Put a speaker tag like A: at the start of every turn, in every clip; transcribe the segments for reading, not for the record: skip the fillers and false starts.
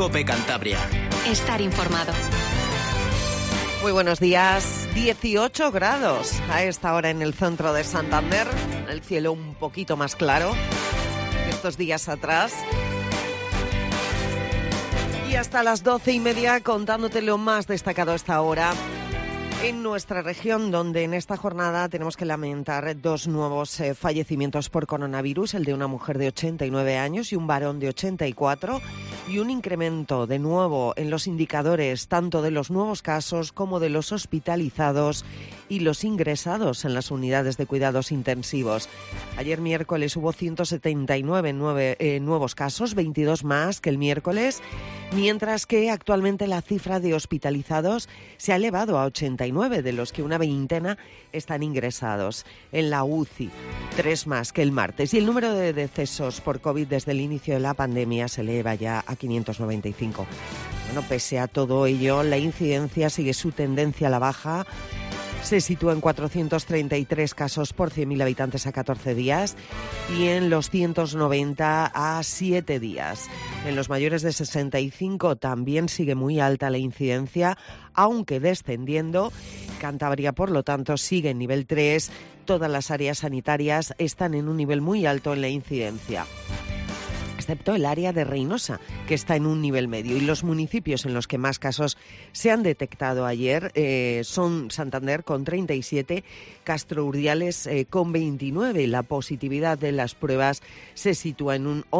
A: COPE Cantabria.
B: Estar informado.
C: Muy buenos días. 18 grados a esta hora en el centro de Santander. El cielo un poquito más claro que estos días atrás. Y hasta las 12:30 contándote lo más destacado a esta hora en nuestra región, donde en esta jornada tenemos que lamentar 2 nuevos fallecimientos por coronavirus, el de una mujer de 89 años y un varón de 84, y un incremento de nuevo en los indicadores tanto de los nuevos casos como de los hospitalizados y los ingresados en las unidades de cuidados intensivos. Ayer miércoles hubo 179 nuevos casos, 22 más que el miércoles, mientras que actualmente la cifra de hospitalizados se ha elevado a 89, de los que una veintena están ingresados en la UCI, 3 más que el martes. Y el número de decesos por COVID desde el inicio de la pandemia se eleva ya a 595. Bueno, pese a todo ello, la incidencia sigue su tendencia a la baja. Se sitúa en 433 casos por 100.000 habitantes a 14 días y en los 190 a 7 días. En los mayores de 65 también sigue muy alta la incidencia, aunque descendiendo. Cantabria, por lo tanto, sigue en nivel 3. Todas las áreas sanitarias están en un nivel muy alto en la incidencia, excepto el área de Reinosa, que está en un nivel medio. Y los municipios en los que más casos se han detectado ayer son Santander con 37, Castro Urdiales con 29. La positividad de las pruebas se sitúa en un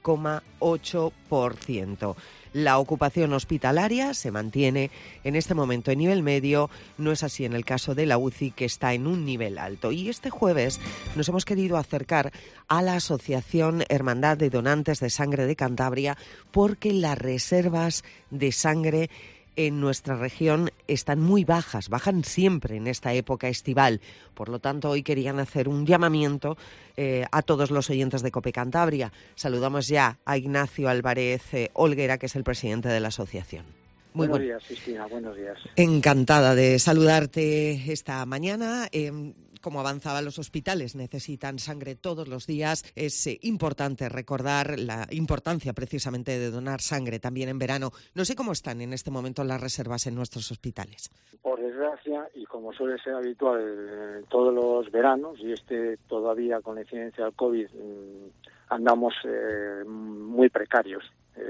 C: 11,8%. La ocupación hospitalaria se mantiene en este momento en nivel medio, no es así en el caso de la UCI, que está en un nivel alto. Y este jueves nos hemos querido acercar a la Asociación Hermandad de Donantes de Sangre de Cantabria, porque las reservas de sangre en nuestra región están muy bajas, bajan siempre en esta época estival. Por lo tanto, hoy querían hacer un llamamiento a todos los oyentes de COPE Cantabria. Saludamos ya a Ignacio Álvarez Olguera, que es el presidente de la asociación.
D: Buenos días, Cristina, buenos días.
C: Encantada de saludarte esta mañana. Como avanzaban los hospitales, necesitan sangre todos los días. Es importante recordar la importancia precisamente de donar sangre también en verano. No sé cómo están en este momento las reservas en nuestros hospitales.
D: Por desgracia, y como suele ser habitual todos los veranos, y todavía con la incidencia del COVID, andamos muy precarios.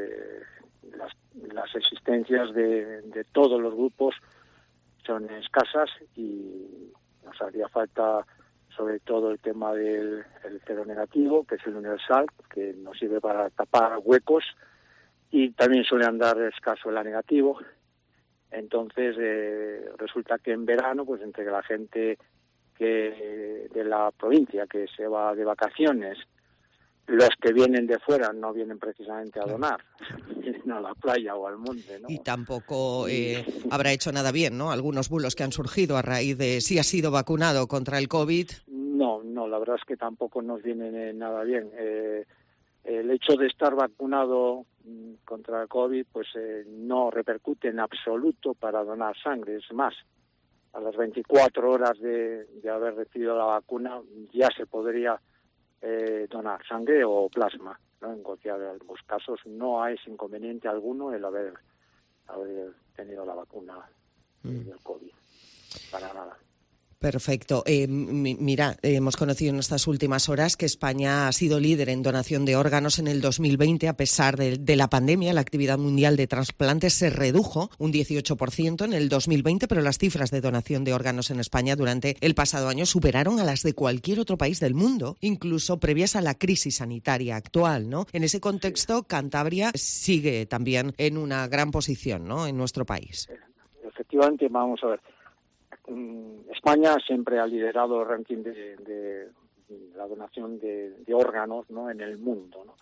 D: Las existencias de todos los grupos son escasas y nos haría falta sobre todo el tema del cero negativo, que es el universal, que nos sirve para tapar huecos, y también suele andar escaso el A negativo. Entonces resulta que en verano, pues entre la gente que de la provincia que se va de vacaciones, los que vienen de fuera no vienen precisamente a donar, vienen a la playa o al monte, ¿no?
C: Y tampoco habrá hecho nada bien, ¿no? Algunos bulos que han surgido a raíz de si ha sido vacunado contra el COVID.
D: No, la verdad es que tampoco nos viene nada bien. El hecho de estar vacunado contra el COVID pues no repercute en absoluto para donar sangre. Es más, a las 24 horas de haber recibido la vacuna ya se podría donar sangre o plasma, ¿no? En cualquiera de los casos no hay inconveniente alguno el haber tenido la vacuna del COVID, para nada.
C: Perfecto. Mira, hemos conocido en estas últimas horas que España ha sido líder en donación de órganos en el 2020. A pesar de la pandemia, la actividad mundial de trasplantes se redujo un 18% en el 2020, pero las cifras de donación de órganos en España durante el pasado año superaron a las de cualquier otro país del mundo, incluso previas a la crisis sanitaria actual, ¿no? En ese contexto, Cantabria sigue también en una gran posición, ¿no?, en nuestro país.
D: Efectivamente, vamos a ver. España siempre ha liderado el ranking de la donación de órganos, ¿no?, en el mundo, ¿no?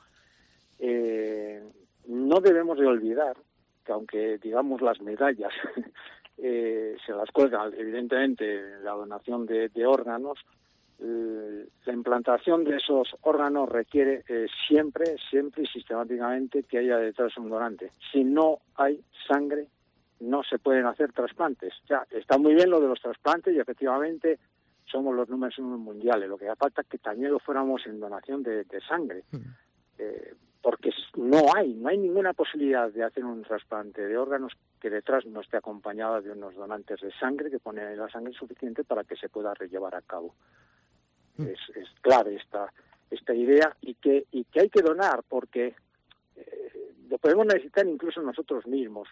D: No debemos de olvidar que aunque digamos las medallas se las cuelgan evidentemente la donación de órganos, la implantación de esos órganos requiere siempre y sistemáticamente que haya detrás un donante. Si no hay sangre, no se pueden hacer trasplantes. Ya está muy bien lo de los trasplantes y efectivamente somos los números 1 mundiales. Lo que hace falta es que también lo fuéramos en donación de sangre. porque no hay ninguna posibilidad de hacer un trasplante de órganos que detrás no esté acompañada de unos donantes de sangre que ponen la sangre suficiente para que se pueda llevar a cabo. Es clave esta idea y que hay que donar porque lo podemos necesitar incluso nosotros mismos.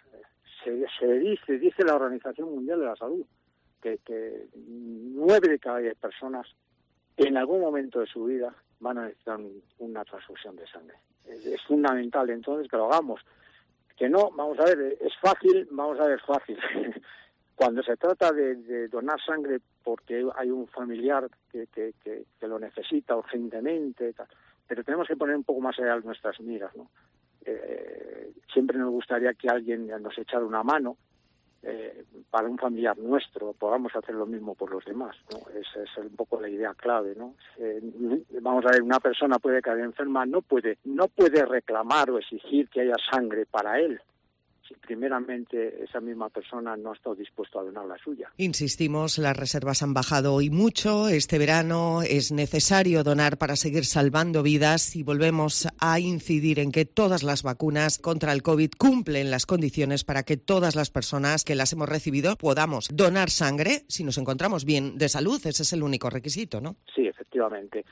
D: Se dice la Organización Mundial de la Salud que 9 de cada 10 personas en algún momento de su vida van a necesitar una transfusión de sangre. Es fundamental entonces que lo hagamos. Que no, vamos a ver, es fácil. Cuando se trata de donar sangre porque hay un familiar que lo necesita urgentemente, tal, pero tenemos que poner un poco más allá nuestras miras, ¿no? Siempre nos gustaría que alguien nos echara una mano para un familiar nuestro, podamos hacer lo mismo por los demás, ¿no? Esa es un poco la idea clave, ¿no? Vamos a ver, una persona puede caer enferma, no puede reclamar o exigir que haya sangre para él, si primeramente esa misma persona no ha estado dispuesta a donar la suya.
C: Insistimos, las reservas han bajado hoy mucho. Este verano es necesario donar para seguir salvando vidas y volvemos a incidir en que todas las vacunas contra el COVID cumplen las condiciones para que todas las personas que las hemos recibido podamos donar sangre si nos encontramos bien de salud. Ese es el único requisito, ¿no?
D: Sí, efectivamente.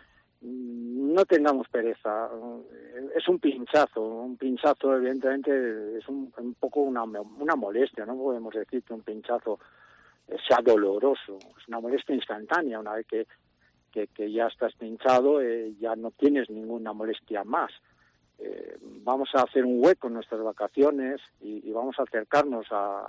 D: No tengamos pereza. Es un pinchazo evidentemente es un poco una molestia, no podemos decir que un pinchazo sea doloroso, es una molestia instantánea. Una vez que ya estás pinchado, ya no tienes ninguna molestia más. Vamos a hacer un hueco en nuestras vacaciones y vamos a acercarnos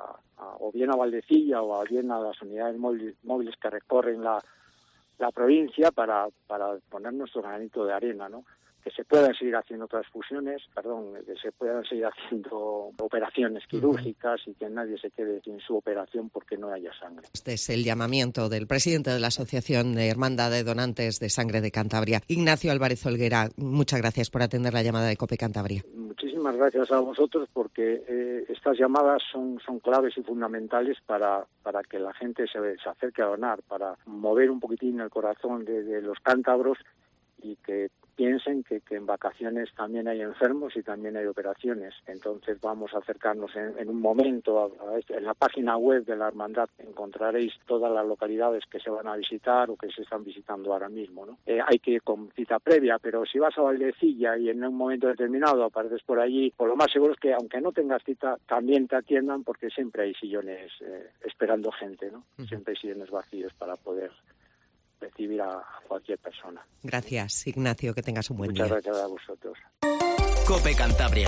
D: o bien a Valdecilla o bien a las unidades móviles que recorren la provincia para poner nuestro granito de arena, ¿no? Que se puedan seguir haciendo transfusiones, que se puedan seguir haciendo operaciones quirúrgicas y que nadie se quede sin su operación porque no haya sangre.
C: Este es el llamamiento del presidente de la Asociación de Hermandad de Donantes de Sangre de Cantabria, Ignacio Álvarez Olguera. Muchas gracias por atender la llamada de COPE Cantabria.
D: Muchísimas gracias a vosotros porque estas llamadas son claves y fundamentales para que la gente se acerque a donar, para mover un poquitín el corazón de los cántabros y que piensen que en vacaciones también hay enfermos y también hay operaciones. Entonces vamos a acercarnos en un momento en la página web de la hermandad encontraréis todas las localidades que se van a visitar o que se están visitando ahora mismo, ¿no? Hay que ir con cita previa, pero si vas a Valdecilla y en un momento determinado apareces por allí, pues lo más seguro es que aunque no tengas cita también te atiendan porque siempre hay sillones esperando gente, ¿no? Siempre hay sillones vacíos para poder recibir a cualquier persona.
C: Gracias, Ignacio, que tengas un buen día.
D: Muchas gracias a vosotros.
A: COPE Cantabria.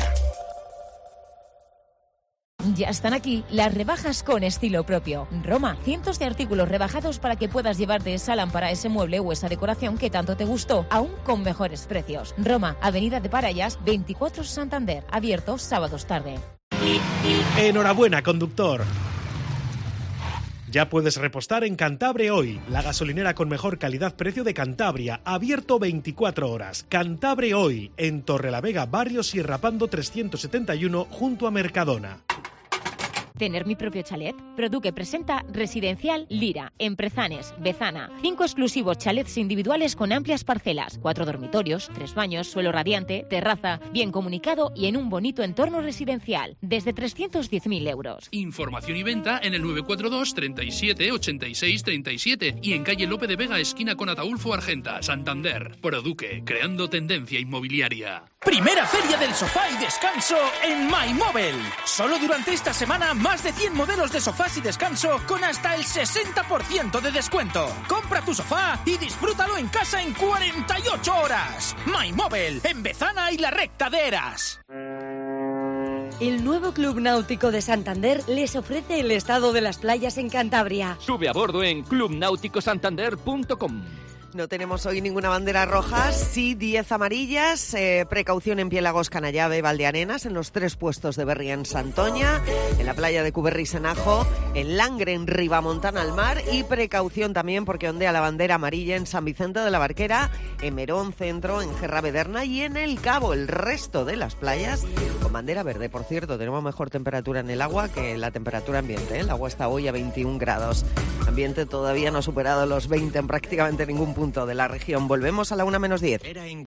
B: Ya están aquí las rebajas con estilo propio. Roma, cientos de artículos rebajados para que puedas llevarte esa lámpara, ese mueble o esa decoración que tanto te gustó, aún con mejores precios. Roma, Avenida de Parayas, 24 Santander, abierto sábados tarde.
E: Enhorabuena, conductor. Ya puedes repostar en Cantabre Hoy, la gasolinera con mejor calidad-precio de Cantabria, abierto 24 horas. Cantabre Hoy, en Torrelavega, barrio Sierra Pando 371, junto a Mercadona.
B: ¿Tener mi propio chalet? Produque presenta Residencial Lira, en Prezanes, Bezana. 5 exclusivos chalets individuales con amplias parcelas, 4 dormitorios, 3 baños, suelo radiante, terraza, bien comunicado y en un bonito entorno residencial. Desde 310.000 euros.
F: Información y venta en el 942 37 86 37 y en calle Lope de Vega, esquina con Ataulfo Argenta, Santander. Produque, creando tendencia inmobiliaria.
A: Primera feria del sofá y descanso en MyMobile. Solo durante esta semana más de 100 modelos de sofás y descanso con hasta el 60% de descuento. Compra tu sofá y disfrútalo en casa en 48 horas. MyMobile, en Bezana y la Recta de Eras.
G: El nuevo Club Náutico de Santander les ofrece el estado de las playas en Cantabria.
H: Sube a bordo en clubnauticosantander.com.
C: No tenemos hoy ninguna bandera roja, sí 10 amarillas, precaución en Piélagos, Canallave, Valdearenas, en los 3 puestos de Berria en Santoña, en la playa de Cuberri, Senajo, en Langre, en Ribamontana al mar, y precaución también porque ondea la bandera amarilla en San Vicente de la Barquera, en Merón Centro, en Gerra-Bederna y en El Cabo. El resto de las playas con bandera verde. Por cierto, tenemos mejor temperatura en el agua que la temperatura ambiente, ¿eh? El agua está hoy a 21 grados. Ambiente todavía no ha superado los 20 en prácticamente ningún punto de la región. Volvemos a la 1:10.